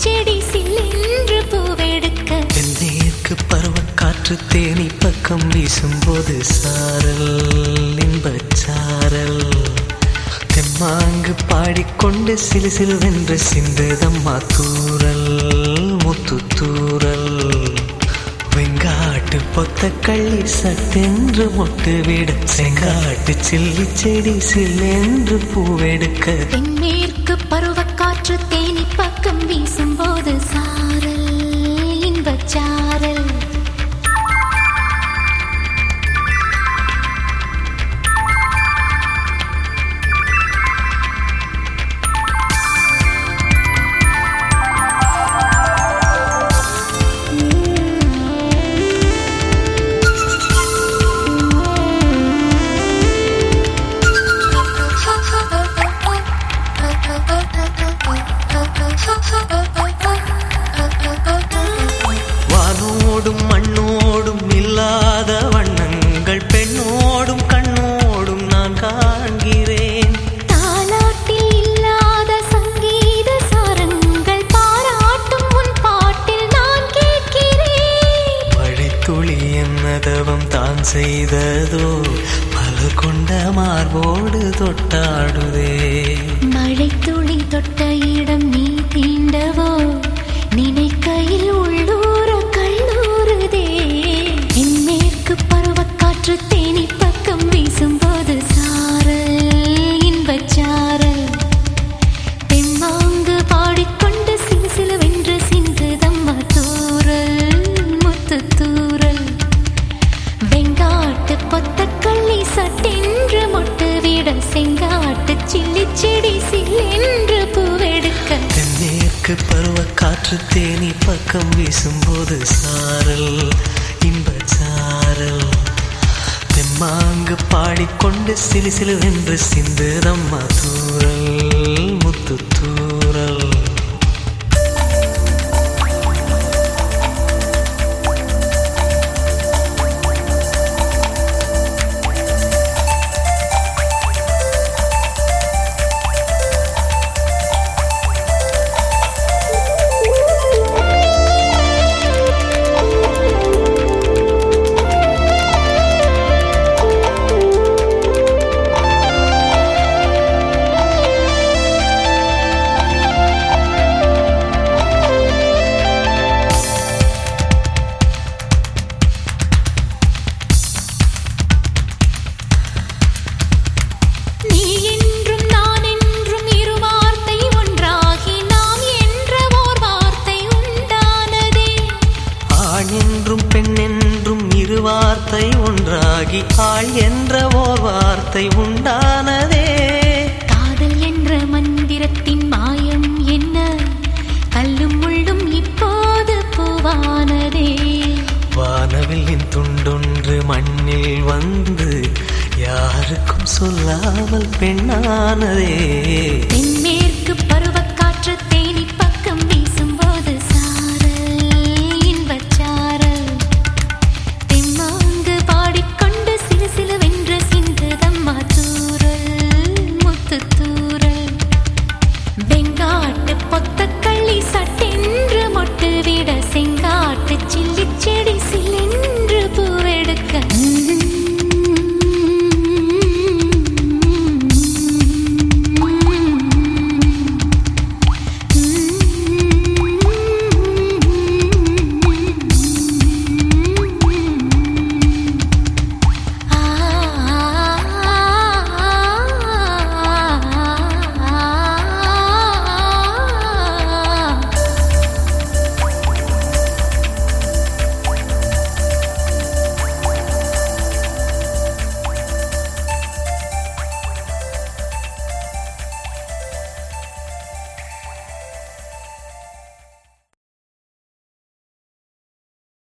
செடி சில்லென்று பூவெடுக்க தென்மேற்கு பருவக்காற்று தேனி பக்கம் வீசும்போது சாரல் இன்பச்சாரல் தெம்மாங்கு பாடிக்கொண்டு சிலு சிலுவென்று சிந்துதம்மா தூரல் முத்து தூரல் வெங்காட்டு பொத்த கள்ளி சட்டென்று மொட்டு விட செங்காட்டு சில்லி செடி சில்லென்று பூவெடுக்க தென்மேற்கு பருவக்காற்று தேனி பக்கம் வீசும்போது சாரல் இன்பச்சாரல் வானோடும் மண்ணோடும் இல்லாத வண்ணங்கள் பெண்ணோடும் கண்ணோடும் நான் காண்கிறேன் தாலாட்டில் இல்லாத சங்கீத சாரங்கள் பாராட்டும் உன் பாட்டில் நான் கேட்கிறேன் மழைத்துளி என்னதவம் தான் செய்ததோ மலர் கொண்ட மார்போடு தொட்டாடுதே மழைத்துளி தொட்ட இடம் நீ தீண்டவோ நினைக்கையில் உள்ளூர கல்லூருதே தென்மேற்கு பருவக்காற்று தேனி பக்கம் வீசும்போது சாரல் இன்பச்சாரல் தெம்மாங்கு பாடிக்கொண்டு சிலு சிலுவென்று சிந்துதம்மா தூரல் முத்து தூரல் வெங்காட்டு பொத்த கள்ளி சட்டென்று மொட்டு விட செங்காட்டு சில்லி செடி சில்லென்று பூவெடுக்க தென்மேற்கு பருவக்காற்று தேனி பக்கம் வீசும்போது சாரல் இன்பச்சாரல் தெம்மாங்கு பாடிக்கொண்டு சிலு சிலுவென்று சிந்துதம்மா தூரல் முத்து தூரல் வார்த்தை ஒன்றாகி ஆள் என்ற ஓர் வார்த்தை உண்டானதே காதல் என்ற மந்திரத்தின் மாயம் என்ன கல்லும் முள்ளும் இப்போது பூவானதே வானவில்லின் துண்டொன்று மண்ணில் வந்து யாருக்கும் சொல்லாமல் பெண்ணானதே தென்மேற்கு பருவக்காற்று தேனி பக்கம் வீசும்போது சாரல் இன்பச்சாரல் தெம்மாங்கு பாடிக்கொண்டு சிலு சிலுவென்று சிந்துதம்மா தூரல் முத்து தூரல் வெங்காட்டு பொத்த கள்ளி சட்டென்று மொட்டு விட